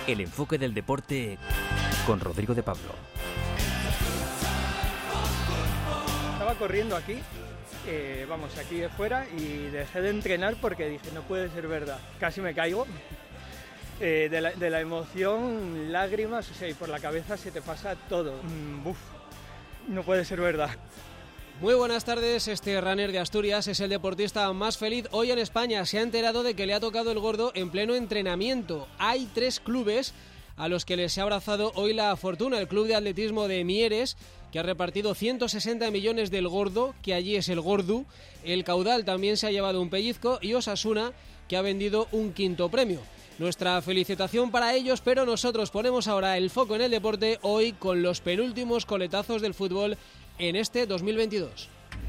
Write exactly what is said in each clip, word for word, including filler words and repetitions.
El enfoque del deporte con Rodrigo de Pablo. Estaba corriendo aquí, eh, vamos, aquí de fuera, y dejé de entrenar porque dije, no puede ser verdad. Casi me caigo. Eh, de, la, de la emoción, lágrimas, o sea, y por la cabeza se te pasa todo. Mm, uf, no puede ser verdad. Muy buenas tardes, este runner de Asturias es el deportista más feliz hoy en España. Se ha enterado de que le ha tocado el gordo en pleno entrenamiento. Hay tres clubes a los que les ha abrazado hoy la fortuna. El Club de Atletismo de Mieres, que ha repartido ciento sesenta millones del gordo, que allí es el gordu. El Caudal también se ha llevado un pellizco y Osasuna, que ha vendido un quinto premio. Nuestra felicitación para ellos, pero nosotros ponemos ahora el foco en el deporte hoy con los penúltimos coletazos del fútbol en este dos mil veintidós.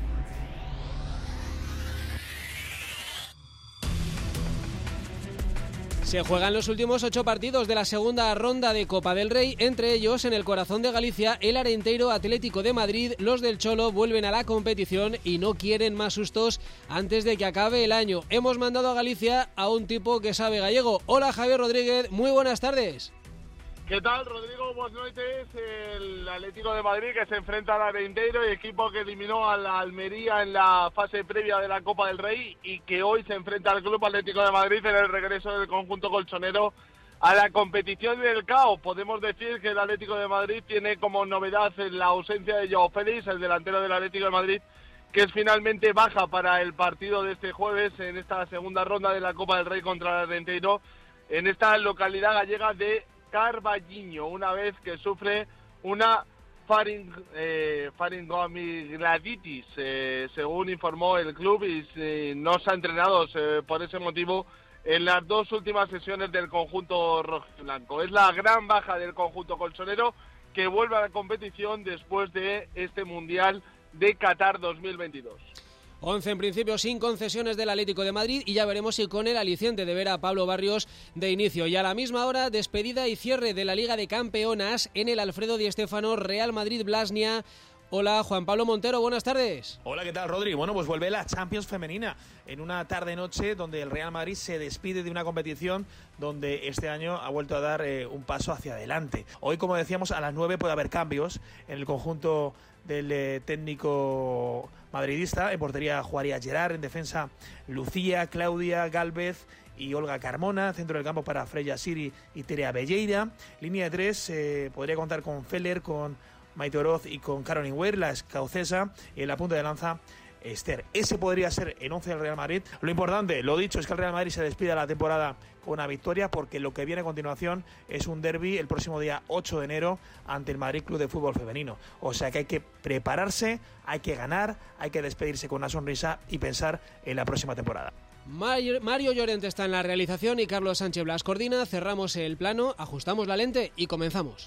Se juegan los últimos ocho partidos de la segunda ronda de Copa del Rey, entre ellos en el corazón de Galicia, el Arenteiro Atlético de Madrid. Los del Cholo vuelven a la competición y no quieren más sustos antes de que acabe el año. Hemos mandado a Galicia a un tipo que sabe gallego. Hola Javier Rodríguez, muy buenas tardes. ¿Qué tal, Rodrigo? Buenas noches. El Atlético de Madrid que se enfrenta al Arenteiro, el equipo que eliminó a la Almería en la fase previa de la Copa del Rey y que hoy se enfrenta al Club Atlético de Madrid en el regreso del conjunto colchonero a la competición del C A O. Podemos decir que el Atlético de Madrid tiene como novedad la ausencia de Joao Félix, el delantero del Atlético de Madrid, que es finalmente baja para el partido de este jueves en esta segunda ronda de la Copa del Rey contra el Arenteiro en esta localidad gallega de Carballiño, una vez que sufre una faring, eh, faringoamigdalitis, eh, según informó el club, y eh, no se ha entrenado eh, por ese motivo en las dos últimas sesiones del conjunto rojiblanco. Es la gran baja del conjunto colchonero que vuelve a la competición después de este Mundial de Qatar dos mil veintidós. once en principio sin concesiones del Atlético de Madrid y ya veremos si con el aliciente de ver a Pablo Barrios de inicio. Y a la misma hora, despedida y cierre de la Liga de Campeonas en el Alfredo Di Stéfano, Real Madrid-Blasnia. Hola, Juan Pablo Montero, buenas tardes. Hola, ¿qué tal, Rodri? Bueno, pues vuelve la Champions femenina en una tarde-noche donde el Real Madrid se despide de una competición donde este año ha vuelto a dar eh, un paso hacia adelante. Hoy, como decíamos, a las nueve puede haber cambios en el conjunto del eh, técnico madridista. En portería jugaría Gerard, en defensa Lucía, Claudia, Gálvez y Olga Carmona, centro del campo para Freya Siri y Terea Belleira. Línea de tres, eh, podría contar con Feller, con Maite Oroz y con Caroline Weir, la escocesa, y en la punta de lanza Esther. Ese podría ser el once del Real Madrid. Lo importante, lo dicho, es que el Real Madrid se despide la temporada con una victoria, porque lo que viene a continuación es un derbi el próximo día ocho de enero ante el Madrid Club de Fútbol Femenino. O sea que hay que prepararse, hay que ganar, hay que despedirse con una sonrisa y pensar en la próxima temporada. Mario Llorente está en la realización y Carlos Sánchez Blas coordina. Cerramos el plano, ajustamos la lente y comenzamos.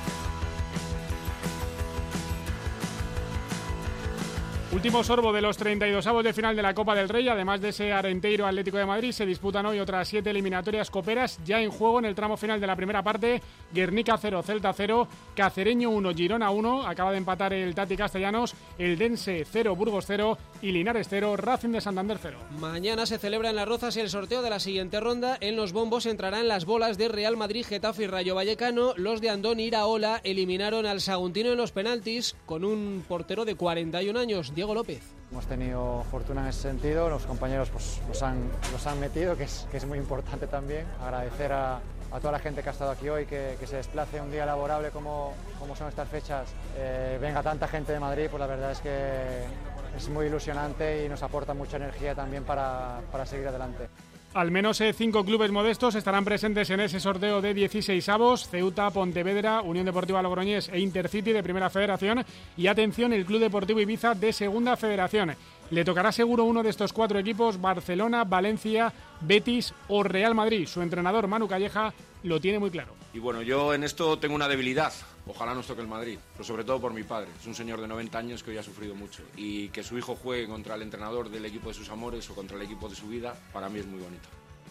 Último sorbo de los treinta y dosavos de final de la Copa del Rey. Además de ese Arenteiro Atlético de Madrid, se disputan hoy otras siete eliminatorias coperas ya en juego en el tramo final de la primera parte. Guernica cero, Celta cero, Cacereño uno, Girona uno. Acaba de empatar el Tati Castellanos, el Dense cero, Burgos cero y Linares cero, Racing de Santander cero. Mañana se celebra en Las Rozas el sorteo de la siguiente ronda. En los bombos entrarán las bolas de Real Madrid, Getafe y Rayo Vallecano. Los de Andón Iraola eliminaron al Saguntino en los penaltis con un portero de cuarenta y un años, Diego López. Hemos tenido fortuna en ese sentido, los compañeros pues, los, han, los han metido, que es, que es muy importante también. Agradecer a, a toda la gente que ha estado aquí hoy, que, que se desplace un día laborable como, como son estas fechas. Eh, venga tanta gente de Madrid, pues la verdad es que es muy ilusionante y nos aporta mucha energía también para, para seguir adelante. Al menos eh, cinco clubes modestos estarán presentes en ese sorteo de dieciseisavos: Ceuta, Pontevedra, Unión Deportiva Logroñés e Intercity de Primera Federación. Y atención, el Club Deportivo Ibiza de Segunda Federación. Le tocará seguro uno de estos cuatro equipos: Barcelona, Valencia, Betis o Real Madrid. Su entrenador, Manu Calleja, lo tiene muy claro. Y bueno, yo en esto tengo una debilidad. Ojalá nos toque el Madrid, pero sobre todo por mi padre. Es un señor de noventa años que hoy ha sufrido mucho. Y que su hijo juegue contra el entrenador del equipo de sus amores o contra el equipo de su vida, para mí es muy bonito.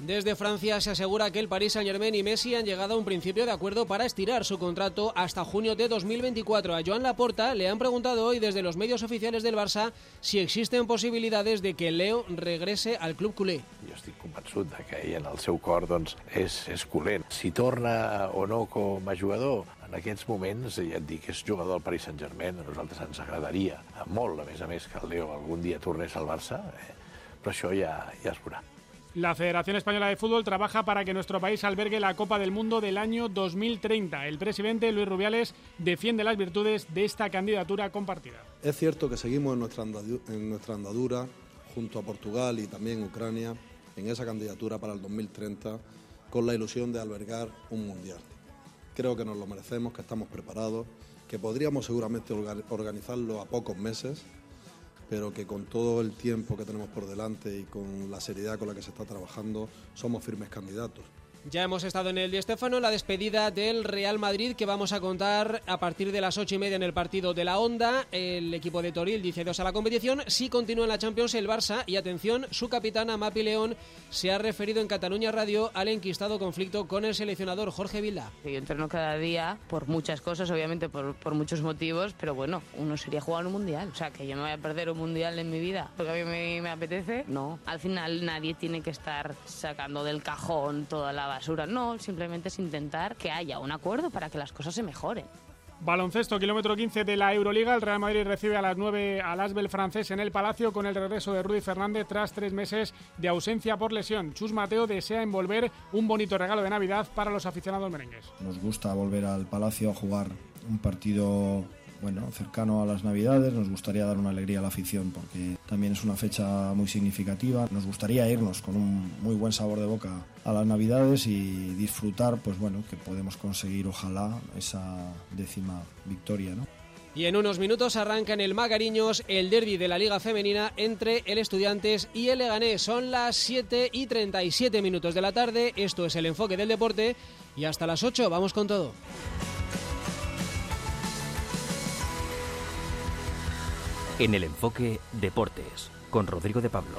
Desde Francia se asegura que el Paris Saint-Germain y Messi han llegado a un principio de acuerdo para estirar su contrato hasta junio de dos mil veinticuatro. A Joan Laporta le han preguntado hoy desde los medios oficiales del Barça si existen posibilidades de que Leo regrese al club culé. Jo estic convençut de que ell en el seu cor doncs, és, és culent. Si torna o no com a jugador, en aquests moments, ja et dic, és jugador del Paris Saint-Germain, a nosaltres ens agradaria molt, a més a més, que el Leo algun dia tornés al Barça, eh? Però això ja, ja es veurà. La Federación Española de Fútbol trabaja para que nuestro país albergue la Copa del Mundo del año dos mil treinta. El presidente Luis Rubiales defiende las virtudes de esta candidatura compartida. Es cierto que seguimos en nuestra, andadura, en nuestra andadura junto a Portugal y también Ucrania en esa candidatura para el dos mil treinta con la ilusión de albergar un mundial. Creo que nos lo merecemos, que estamos preparados, que podríamos seguramente organizarlo a pocos meses, pero que con todo el tiempo que tenemos por delante y con la seriedad con la que se está trabajando, somos firmes candidatos. Ya hemos estado en el Di Stéfano, la despedida del Real Madrid, que vamos a contar a partir de las ocho y media en el partido de la Onda. El equipo de Toril dice adiós a la competición. Sí continúa en la Champions el Barça y atención, su capitana Mapi León se ha referido en Cataluña Radio al enquistado conflicto con el seleccionador Jorge Vilda. Yo entreno cada día por muchas cosas, obviamente por, por muchos motivos, pero bueno, uno sería jugar un mundial. O sea, que yo me voy a perder un mundial en mi vida porque a mí me, me apetece. No, al final nadie tiene que estar sacando del cajón toda la basura, no, simplemente es intentar que haya un acuerdo para que las cosas se mejoren. Baloncesto, kilómetro quince de la Euroliga. El Real Madrid recibe a las nueve al Asbel francés en el Palacio con el regreso de Rudy Fernández tras tres meses de ausencia por lesión. Chus Mateo desea envolver un bonito regalo de Navidad para los aficionados merengues. Nos gusta volver al Palacio a jugar un partido bueno, cercano a las Navidades. Nos gustaría dar una alegría a la afición porque también es una fecha muy significativa. Nos gustaría irnos con un muy buen sabor de boca a las Navidades y disfrutar, pues bueno, que podemos conseguir ojalá esa décima victoria, ¿no? Y en unos minutos arranca en el Magariños el derbi de la Liga Femenina entre el Estudiantes y el Leganés. Son las siete y treinta y siete minutos de la tarde. Esto es el enfoque del deporte y hasta las ocho vamos con todo. En el enfoque Deportes, con Rodrigo de Pablo.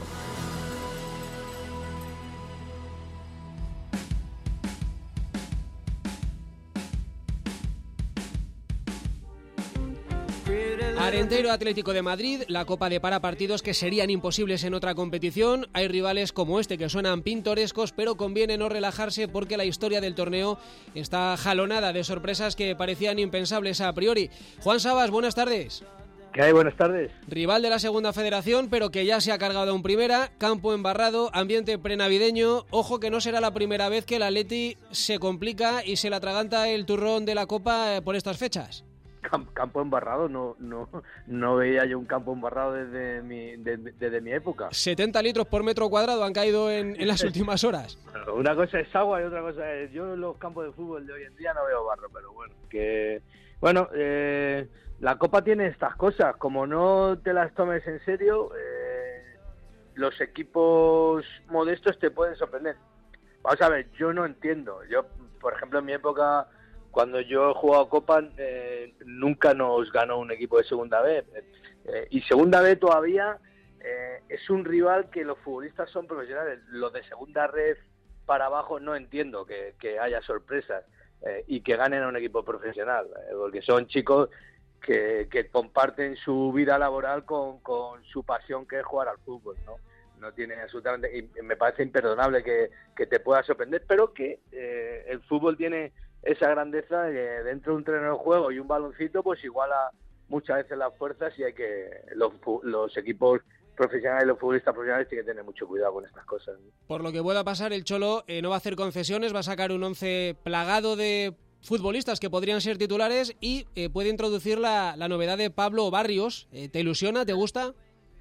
Arenteiro Atlético de Madrid, la Copa de Parapartidos que serían imposibles en otra competición. Hay rivales como este que suenan pintorescos, pero conviene no relajarse porque la historia del torneo está jalonada de sorpresas que parecían impensables a priori. Juan Sabas, buenas tardes. ¿Qué hay? Buenas tardes. Rival de la segunda federación, pero que ya se ha cargado en primera, campo embarrado, ambiente prenavideño. Ojo que no será la primera vez que el Atleti se complica y se le atraganta el turrón de la Copa por estas fechas. Campo embarrado, no no no veía yo un campo embarrado desde mi, desde, desde mi época. setenta litros por metro cuadrado han caído en, en las últimas horas. Una cosa es agua y otra cosa es... Yo en los campos de fútbol de hoy en día no veo barro, pero bueno, que... Bueno, eh... la Copa tiene estas cosas, como no te las tomes en serio, eh, los equipos modestos te pueden sorprender. Vamos a ver, yo no entiendo. Yo, por ejemplo, en mi época, cuando yo he jugado Copa, eh, nunca nos ganó un equipo de Segunda B. Eh, y Segunda B todavía eh, es un rival que los futbolistas son profesionales. Los de Segunda Red para abajo no entiendo que, que haya sorpresas eh, y que ganen a un equipo profesional, eh, porque son chicos... Que, que comparten su vida laboral con, con su pasión, que es jugar al fútbol, ¿no? No tiene absolutamente... Y me parece imperdonable que, que te pueda sorprender, pero que eh, el fútbol tiene esa grandeza de que dentro de un terreno de juego y un baloncito, pues iguala muchas veces las fuerzas y hay que... Los, los equipos profesionales y los futbolistas profesionales tienen que tener mucho cuidado con estas cosas, ¿no? Por lo que pueda pasar, el Cholo eh, no va a hacer concesiones, va a sacar un once plagado de futbolistas que podrían ser titulares y eh, puede introducir la, la novedad de Pablo Barrios. Eh, ¿Te ilusiona? ¿Te gusta?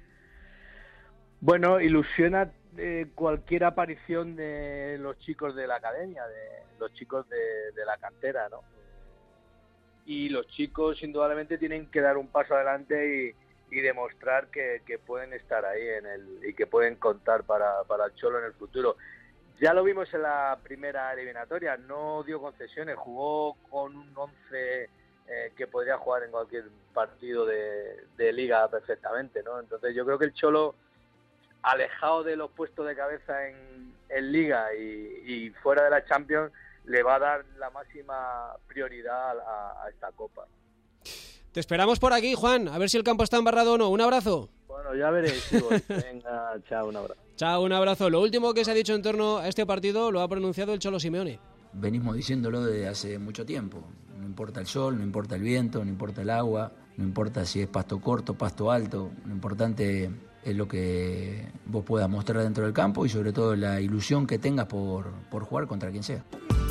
Bueno, ilusiona eh, cualquier aparición de los chicos de la academia, de los chicos de, de la cantera, ¿no? Y los chicos indudablemente tienen que dar un paso adelante y, y demostrar que, que pueden estar ahí en el y que pueden contar para, para el Cholo en el futuro. Ya lo vimos en la primera eliminatoria, no dio concesiones, jugó con un once eh, que podría jugar en cualquier partido de, de liga perfectamente, ¿no? Entonces yo creo que el Cholo alejado de los puestos de cabeza en, en Liga y, y fuera de la Champions, le va a dar la máxima prioridad a, a esta Copa. Te esperamos por aquí, Juan, a ver si el campo está embarrado o no. Un abrazo. Bueno, ya veréis, sí, voy. Venga, chao, un abrazo. Chao, un abrazo. Lo último que se ha dicho en torno a este partido lo ha pronunciado el Cholo Simeone. Venimos diciéndolo desde hace mucho tiempo. No importa el sol, no importa el viento, no importa el agua, no importa si es pasto corto, pasto alto. Lo importante es lo que vos puedas mostrar dentro del campo y sobre todo la ilusión que tengas por, por jugar contra quien sea.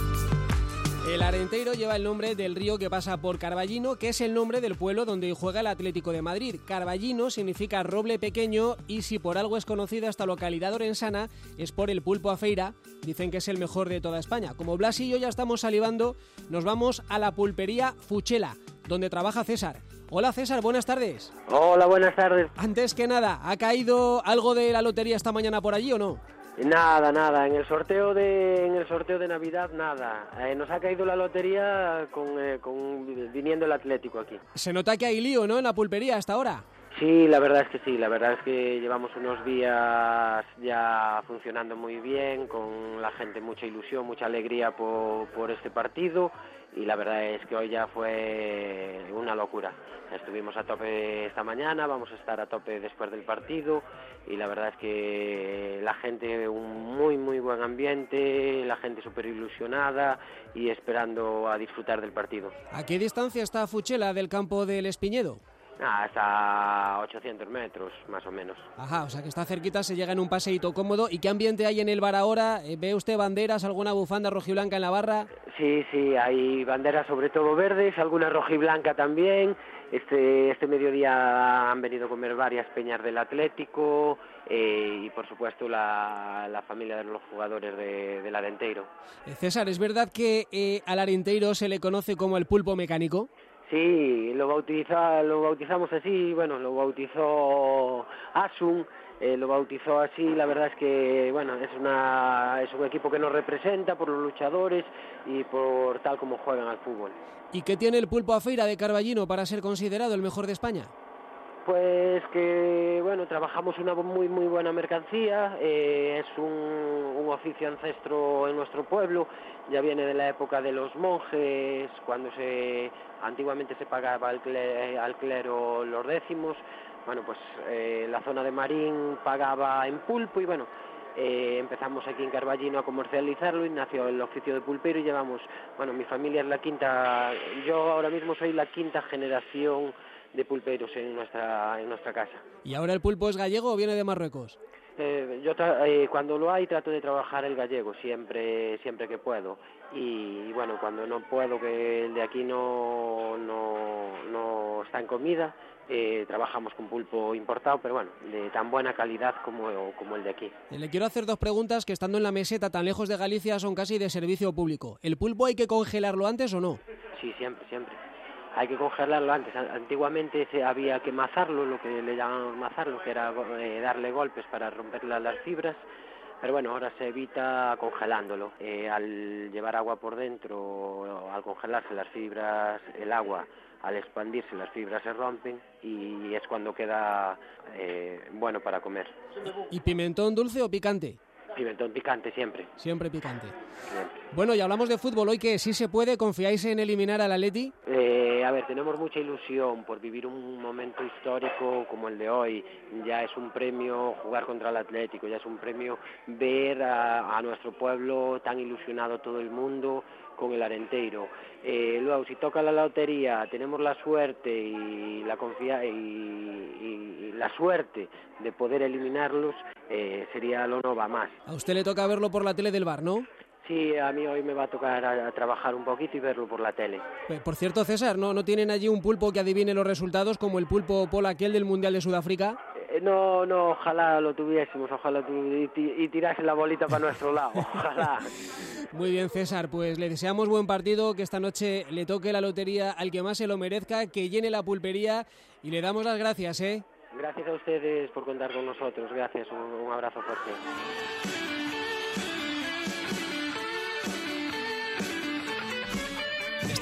El Arenteiro lleva el nombre del río que pasa por Carballino, que es el nombre del pueblo donde juega el Atlético de Madrid. Carballino significa roble pequeño y si por algo es conocida esta localidad orensana es por el pulpo a feira. Dicen que es el mejor de toda España. Como Blas y yo ya estamos salivando, nos vamos a la pulpería Fuchela, donde trabaja César. Hola César, buenas tardes. Hola, buenas tardes. Antes que nada, ¿ha caído algo de la lotería esta mañana por allí o no? Nada, nada. En el sorteo de en el sorteo de Navidad, nada. Eh, nos ha caído la lotería con, eh, con viniendo el Atlético aquí. Se nota que hay lío, ¿no?, en la pulpería hasta ahora. Sí, la verdad es que sí. La verdad es que llevamos unos días ya funcionando muy bien, con la gente mucha ilusión, mucha alegría por, por este partido. Y la verdad es que hoy ya fue una locura. Estuvimos a tope esta mañana, vamos a estar a tope después del partido y la verdad es que la gente, un muy muy buen ambiente, la gente súper ilusionada y esperando a disfrutar del partido. ¿A qué distancia está Fuchela del campo del Espiñedo? Ah, hasta ochocientos metros, más o menos. Ajá, o sea que está cerquita, se llega en un paseíto cómodo. ¿Y qué ambiente hay en el bar ahora? ¿Ve usted banderas, alguna bufanda rojiblanca en la barra? Sí, sí, hay banderas sobre todo verdes, alguna rojiblanca también. Este, este mediodía han venido a comer varias peñas del Atlético eh, y por supuesto la, la familia de los jugadores de, del Arenteiro. Eh, César, ¿es verdad que eh, al Arenteiro se le conoce como el pulpo mecánico? Sí, lo bautiza, lo bautizamos así, bueno, lo bautizó Asun, eh, lo bautizó así, la verdad es que, bueno, es una es un equipo que nos representa por los luchadores y por tal como juegan al fútbol. ¿Y qué tiene el pulpo a feira de Carballino para ser considerado el mejor de España? Pues que, bueno, trabajamos una muy muy buena mercancía, eh, es un, un oficio ancestro en nuestro pueblo, ya viene de la época de los monjes, cuando se antiguamente se pagaba al clero, al clero los décimos, bueno, pues eh, la zona de Marín pagaba en pulpo y bueno, eh, empezamos aquí en Carballino a comercializarlo y nació el oficio de pulpero y llevamos, bueno, mi familia es la quinta, yo ahora mismo soy la quinta generación de pulperos en nuestra en nuestra casa. ¿Y ahora el pulpo es gallego o viene de Marruecos? Eh, yo tra- eh, cuando lo hay trato de trabajar el gallego siempre siempre que puedo y, y bueno, cuando no puedo, que el de aquí no no, no está en comida, eh, trabajamos con pulpo importado, pero bueno, de tan buena calidad como, como el de aquí. Le quiero hacer dos preguntas que estando en la meseta tan lejos de Galicia son casi de servicio público. ¿El pulpo hay que congelarlo antes o no? Sí, siempre, siempre. Hay que congelarlo antes. Antiguamente se había que mazarlo, lo que le llamaban mazarlo, que era eh, darle golpes para romper las fibras, pero bueno, ahora se evita congelándolo. Eh, al llevar agua por dentro, al congelarse las fibras, el agua, al expandirse las fibras se rompen y es cuando queda eh, bueno para comer. ¿Y pimentón dulce o picante? Pimentón picante siempre. Siempre picante. Siempre. Bueno, y hablamos de fútbol hoy, que sí se puede. ¿Confiáis en eliminar al Atleti? Eh, a ver, tenemos mucha ilusión por vivir un momento histórico como el de hoy. Ya es un premio jugar contra el Atlético, ya es un premio ver a, a nuestro pueblo tan ilusionado todo el mundo con el Arenteiro. Eh, luego, si toca la lotería, tenemos la suerte y la confía y, y, y la suerte de poder eliminarlos, eh, sería lo no va más. A usted le toca verlo por la tele del bar, ¿no? Sí, a mí hoy me va a tocar a, a trabajar un poquito y verlo por la tele. Por cierto, César, ¿no, ¿no tienen allí un pulpo que adivine los resultados como el pulpo Pol aquel del Mundial de Sudáfrica? Eh, no, no, ojalá lo tuviésemos, ojalá tu, y, y tirase la bolita para nuestro lado, ojalá. Muy bien, César, pues le deseamos buen partido, que esta noche le toque la lotería al que más se lo merezca, que llene la pulpería y le damos las gracias, ¿eh? Gracias a ustedes por contar con nosotros, gracias, un, un abrazo fuerte.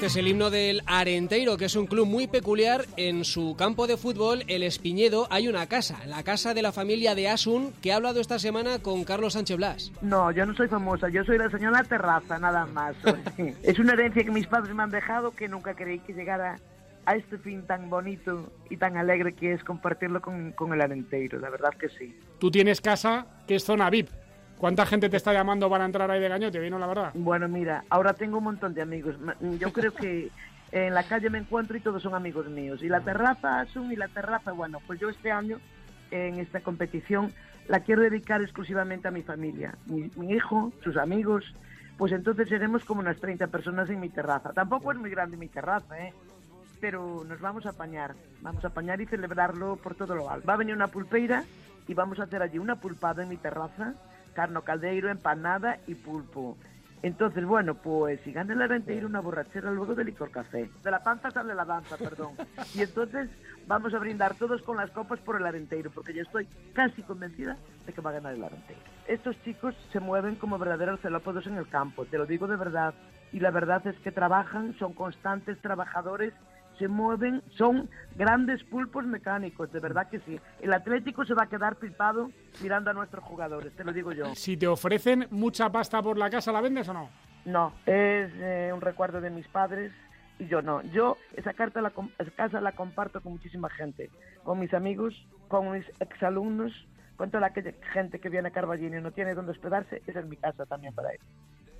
Este es el himno del Arenteiro, que es un club muy peculiar. En su campo de fútbol, el Espiñedo, hay una casa, la casa de la familia de Asun, que ha hablado esta semana con Carlos Sánchez Blas. No, yo no soy famosa, yo soy la señora Terraza, nada más. Es una herencia que mis padres me han dejado, que nunca creí que llegara a este fin tan bonito y tan alegre que es compartirlo con, con el Arenteiro, la verdad que sí. Tú tienes casa que es zona V I P. ¿Cuánta gente te está llamando para entrar ahí de gañote, Vino, la verdad? Bueno, mira, ahora tengo un montón de amigos. Yo creo que en la calle me encuentro y todos son amigos míos. Y la terraza, Asun, y la terraza, bueno, pues yo este año, en esta competición, la quiero dedicar exclusivamente a mi familia. Mi, mi hijo, sus amigos, pues entonces seremos como unas treinta personas en mi terraza. Tampoco es muy grande mi terraza, ¿eh? Pero nos vamos a apañar, vamos a apañar y celebrarlo por todo lo alto. Va a venir una pulpeira y vamos a hacer allí una pulpada en mi terraza, carno caldeiro, empanada y pulpo. Entonces, bueno, pues si gana el Arenteiro, una borrachera luego de licor café. De la panza sale la danza, perdón. Y entonces vamos a brindar todos con las copas por el Arenteiro, porque yo estoy casi convencida de que va a ganar el Arenteiro. Estos chicos se mueven como verdaderos celópodos en el campo, te lo digo de verdad. Y la verdad es que trabajan, son constantes trabajadores, se mueven, son grandes pulpos mecánicos, de verdad que sí. El Atlético se va a quedar flipado mirando a nuestros jugadores, te lo digo yo. Si te ofrecen mucha pasta por la casa, ¿la vendes o no? No, es eh, un recuerdo de mis padres y yo no. Yo esa, carta la, esa casa la comparto con muchísima gente, con mis amigos, con mis exalumnos, con toda aquella gente que viene a Carballino y no tiene dónde hospedarse, esa es mi casa también para ellos.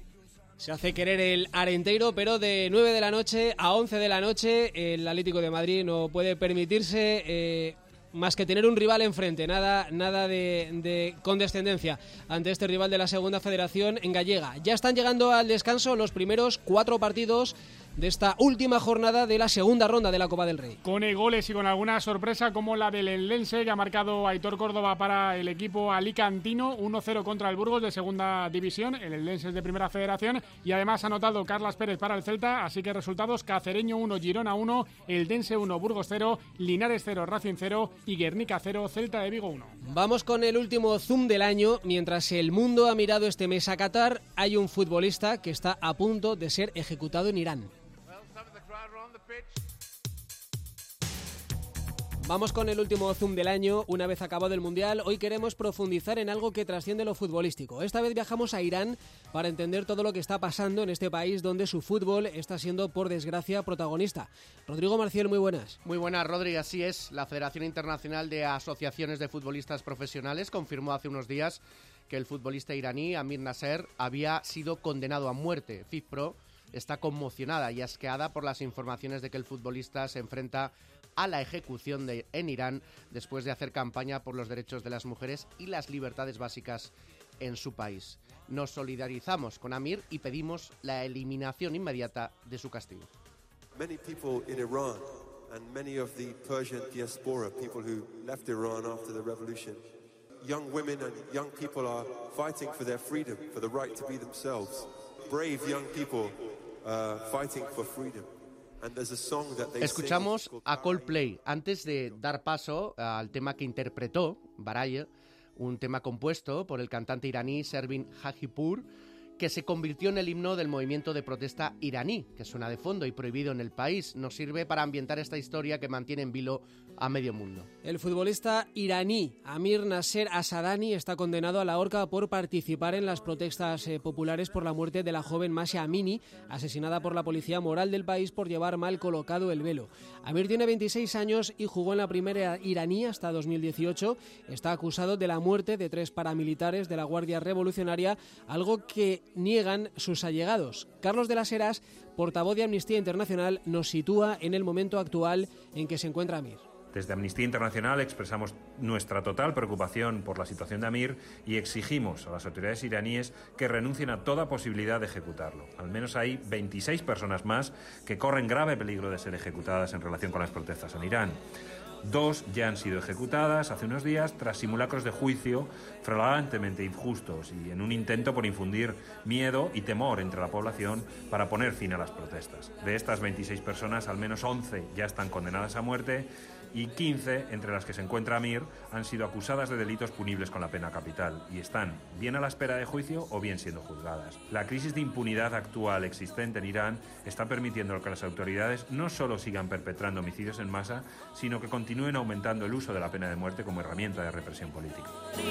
Se hace querer el Arenteiro, pero de nueve de la noche a once de la noche el Atlético de Madrid no puede permitirse eh, más que tener un rival enfrente, nada, nada de, de condescendencia ante este rival de la Segunda Federación en Gallega. Ya están llegando al descanso los primeros cuatro partidos de esta última jornada de la segunda ronda de la Copa del Rey. Con goles y con alguna sorpresa como la del Eldense, que ha marcado Aitor Córdoba para el equipo alicantino, uno cero contra el Burgos de segunda división, el Eldense es de primera federación, y además ha anotado Carlas Pérez para el Celta, así que resultados: Cacereño uno, Girona uno, Eldense uno, Burgos cero, Linares cero, Racing cero y Guernica cero, Celta de Vigo uno. Vamos con el último zoom del año. Mientras el mundo ha mirado este mes a Qatar, hay un futbolista que está a punto de ser ejecutado en Irán. Vamos con el último zoom del año. Una vez acabado el Mundial, hoy queremos profundizar en algo que trasciende lo futbolístico. Esta vez viajamos a Irán para entender todo lo que está pasando en este país donde su fútbol está siendo, por desgracia, protagonista. Rodrigo Marcial, muy buenas. Muy buenas, Rodri. Así es. La Federación Internacional de Asociaciones de Futbolistas Profesionales confirmó hace unos días que el futbolista iraní Amir Nasser había sido condenado a muerte. FIFPro está conmocionada y asqueada por las informaciones de que el futbolista se enfrenta a la ejecución de, en Irán después de hacer campaña por los derechos de las mujeres y las libertades básicas en su país. Nos solidarizamos con Amir y pedimos la eliminación inmediata de su castigo. Many people in Iran and many of the Persian diaspora, people who left Iran after the revolution, young women and young people are fighting for their freedom, for the right to be themselves. Brave young people uh, fighting for freedom. Escuchamos a Coldplay antes de dar paso al tema que interpretó Baraye, un tema compuesto por el cantante iraní Servin Hajipur, que se convirtió en el himno del movimiento de protesta iraní, que suena de fondo y prohibido en el país. Nos sirve para ambientar esta historia que mantiene en vilo a medio mundo. El futbolista iraní Amir Nasser Asadani está condenado a la horca por participar en las protestas eh, populares por la muerte de la joven Masha Amini, asesinada por la policía moral del país por llevar mal colocado el velo. Amir tiene veintiséis años y jugó en la primera iraní hasta dos mil dieciocho. Está acusado de la muerte de tres paramilitares de la Guardia Revolucionaria, algo que niegan sus allegados. Carlos de las Heras, portavoz de Amnistía Internacional, nos sitúa en el momento actual en que se encuentra Amir. Desde Amnistía Internacional expresamos nuestra total preocupación por la situación de Amir y exigimos a las autoridades iraníes que renuncien a toda posibilidad de ejecutarlo. Al menos hay veintiséis personas más que corren grave peligro de ser ejecutadas en relación con las protestas en Irán. Dos ya han sido ejecutadas hace unos días tras simulacros de juicio flagrantemente injustos y en un intento por infundir miedo y temor entre la población para poner fin a las protestas. De estas veintiséis personas, al menos once ya están condenadas a muerte y quince, entre las que se encuentra Amir, han sido acusadas de delitos punibles con la pena capital y están bien a la espera de juicio o bien siendo juzgadas. La crisis de impunidad actual existente en Irán está permitiendo que las autoridades no solo sigan perpetrando homicidios en masa, sino que continúen aumentando el uso de la pena de muerte como herramienta de represión política.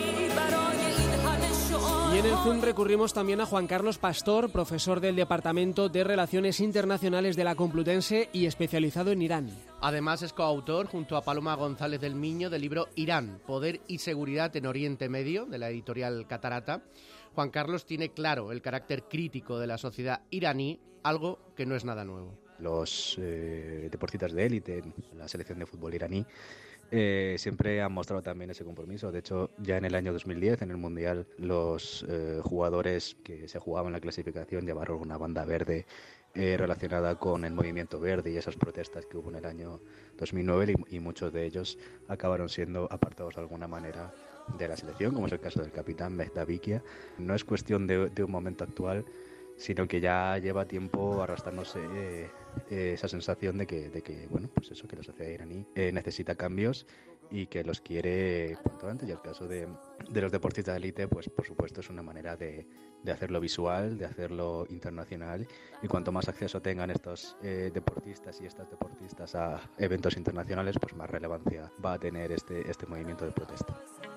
Y en el Zoom recurrimos también a Juan Carlos Pastor, profesor del Departamento de Relaciones Internacionales de la Complutense y especializado en Irán. Además es coautor, junto a Paloma González del Miño, del libro Irán, Poder y Seguridad en Oriente Medio, de la editorial Catarata. Juan Carlos tiene claro el carácter crítico de la sociedad iraní, algo que no es nada nuevo. Los eh, deportistas de élite, la selección de fútbol iraní, Eh, siempre han mostrado también ese compromiso. De hecho, ya en el año dos mil diez, en el Mundial, los eh, jugadores que se jugaban la clasificación llevaron una banda verde eh, relacionada con el movimiento verde y esas protestas que hubo en el año dos mil nueve, y, y muchos de ellos acabaron siendo apartados de alguna manera de la selección, como es el caso del capitán Mehdavikia. No es cuestión de, de un momento actual, sino que ya lleva tiempo arrastrándose eh, eh, esa sensación de que, de que, bueno, pues eso, que la sociedad iraní eh, necesita cambios y que los quiere cuanto antes. Y el caso de, de los deportistas de élite, pues por supuesto es una manera de, de hacerlo visual, de hacerlo internacional, y cuanto más acceso tengan estos eh, deportistas y estas deportistas a eventos internacionales, pues más relevancia va a tener este, este movimiento de protesta.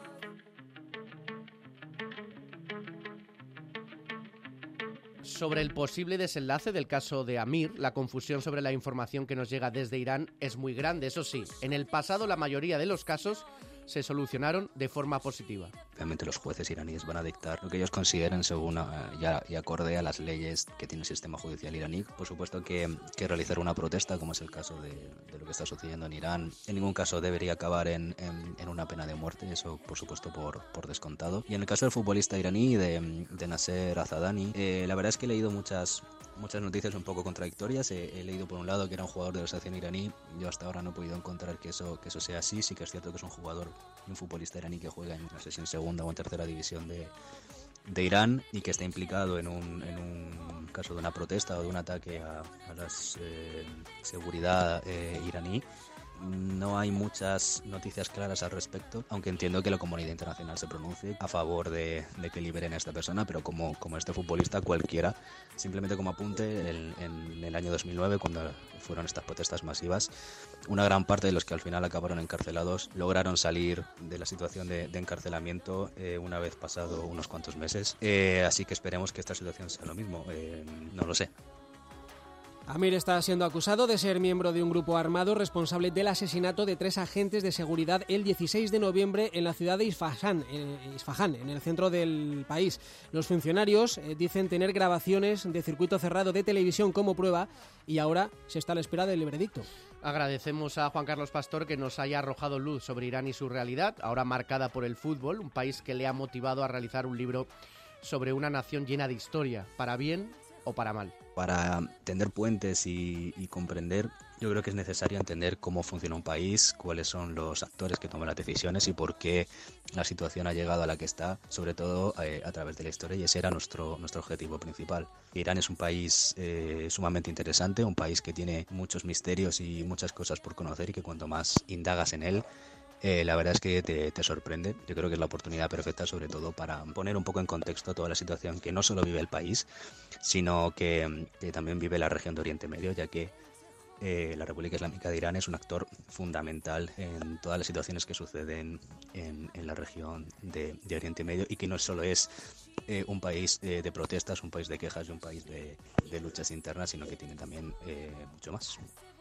Sobre el posible desenlace del caso de Amir, la confusión sobre la información que nos llega desde Irán es muy grande. Eso sí, en el pasado la mayoría de los casos se solucionaron de forma positiva. Realmente los jueces iraníes van a dictar lo que ellos consideren según uh, ya, y acorde a las leyes que tiene el sistema judicial iraní. Por supuesto que, que realizar una protesta, como es el caso de, de lo que está sucediendo en Irán, en ningún caso debería acabar en, en, en una pena de muerte, eso por supuesto por, por descontado. Y en el caso del futbolista iraní, de, de Nasser Azadani, eh, la verdad es que he leído muchas... Muchas noticias un poco contradictorias. He, he leído por un lado que era un jugador de la selección iraní. Yo hasta ahora no he podido encontrar que eso, que eso sea así. Sí que es cierto que es un jugador y un futbolista iraní que juega en, no sé si en segunda o en tercera división de, de Irán, y que está implicado en un, en un caso de una protesta o de un ataque a, a la eh, seguridad eh, iraní. No hay muchas noticias claras al respecto, aunque entiendo que la comunidad internacional se pronuncie a favor de, de que liberen a esta persona, pero como, como este futbolista cualquiera, simplemente como apunte, el, en el año dos mil nueve, cuando fueron estas protestas masivas, una gran parte de los que al final acabaron encarcelados lograron salir de la situación de, de encarcelamiento eh, una vez pasado unos cuantos meses, eh, así que esperemos que esta situación sea lo mismo, eh, no lo sé. Amir está siendo acusado de ser miembro de un grupo armado responsable del asesinato de tres agentes de seguridad el dieciséis de noviembre en la ciudad de Isfahán, en, Isfahán, en el centro del país. Los funcionarios eh, dicen tener grabaciones de circuito cerrado de televisión como prueba, y ahora se está a la espera del veredicto. Agradecemos a Juan Carlos Pastor que nos haya arrojado luz sobre Irán y su realidad, ahora marcada por el fútbol, un país que le ha motivado a realizar un libro sobre una nación llena de historia, para bien o para mal. Para tender puentes y, y comprender, yo creo que es necesario entender cómo funciona un país, cuáles son los actores que toman las decisiones y por qué la situación ha llegado a la que está, sobre todo eh, a través de la historia, y ese era nuestro, nuestro objetivo principal. Irán es un país eh, sumamente interesante, un país que tiene muchos misterios y muchas cosas por conocer, y que cuanto más indagas en él, Eh, la verdad es que te, te sorprende. Yo creo que es la oportunidad perfecta, sobre todo para poner un poco en contexto toda la situación que no solo vive el país, sino que, que también vive la región de Oriente Medio, ya que eh, la República Islámica de Irán es un actor fundamental en todas las situaciones que suceden en, en la región de, de Oriente Medio, y que no solo es eh, un país eh, de protestas, un país de quejas y un país de, de luchas internas, sino que tiene también eh, mucho más.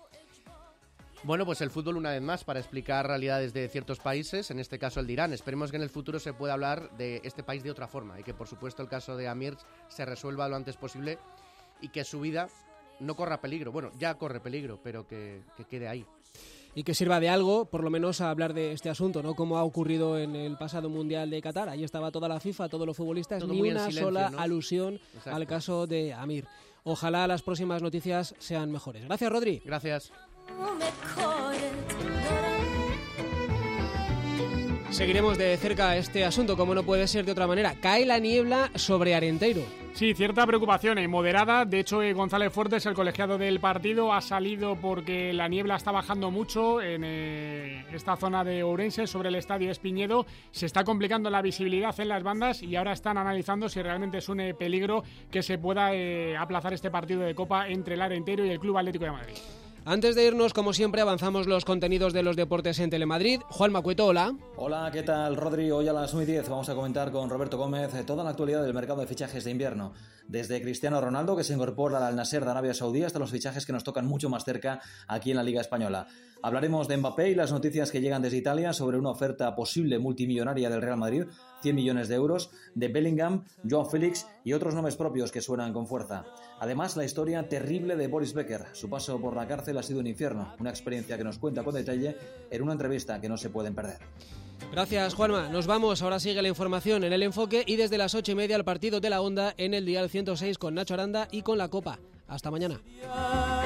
Bueno, pues el fútbol una vez más para explicar realidades de ciertos países, en este caso el de Irán. Esperemos que en el futuro se pueda hablar de este país de otra forma y que por supuesto el caso de Amir se resuelva lo antes posible y que su vida no corra peligro. Bueno, ya corre peligro, pero que, que quede ahí. Y que sirva de algo, por lo menos, a hablar de este asunto, ¿no? Como ha ocurrido en el pasado Mundial de Qatar. Ahí estaba toda la FIFA, todos los futbolistas, todo ni una silencio, sola ¿no? alusión Exacto. al caso de Amir. Ojalá las próximas noticias sean mejores. Gracias, Rodri. Gracias. Seguiremos de cerca este asunto, como no puede ser de otra manera. Cae la niebla sobre Arenteiro. Sí, cierta preocupación, eh, moderada. De hecho, eh, González Fuertes, el colegiado del partido, ha salido porque la niebla está bajando mucho en eh, esta zona de Ourense, sobre el estadio Espiñedo. Se está complicando la visibilidad en las bandas y ahora están analizando si realmente es un eh, peligro que se pueda eh, aplazar este partido de Copa entre el Arenteiro y el Club Atlético de Madrid. Antes de irnos, como siempre, avanzamos los contenidos de los deportes en Telemadrid. Juan Macueto, hola. Hola, ¿qué tal, Rodri? Hoy a las nueve y diez vamos a comentar con Roberto Gómez toda la actualidad del mercado de fichajes de invierno. Desde Cristiano Ronaldo, que se incorpora al Al-Nassr de Arabia Saudí, hasta los fichajes que nos tocan mucho más cerca aquí en la Liga Española. Hablaremos de Mbappé y las noticias que llegan desde Italia sobre una oferta posible multimillonaria del Real Madrid, cien millones de euros, de Bellingham, Joao Félix y otros nombres propios que suenan con fuerza. Además, la historia terrible de Boris Becker. Su paso por la cárcel ha sido un infierno, una experiencia que nos cuenta con detalle en una entrevista que no se pueden perder. Gracias, Juanma. Nos vamos. Ahora sigue la información en El Enfoque y desde las ocho y media el partido de la Onda en el Dial ciento seis con Nacho Aranda y con la Copa. Hasta mañana.